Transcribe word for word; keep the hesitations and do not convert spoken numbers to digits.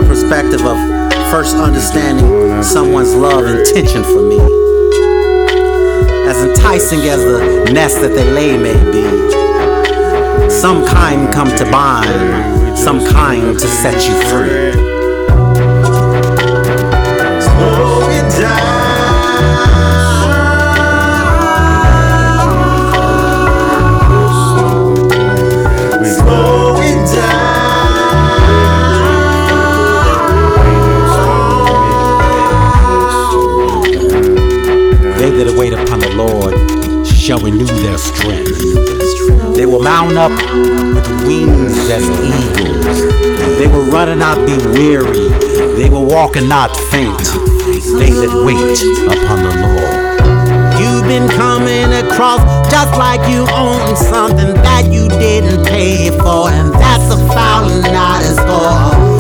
the perspective of first understanding someone's love intention for me. As enticing as the nest that they lay may be, some kind come to bind, some kind to set you free. Slow it down. They that wait upon the Lord shall renew their strength. They will mount up with wings as eagles. They will run and not be weary. They will walk and not faint. They that wait upon the Lord. You've been coming across just like you own something that you didn't pay for, and that's a foul not as for.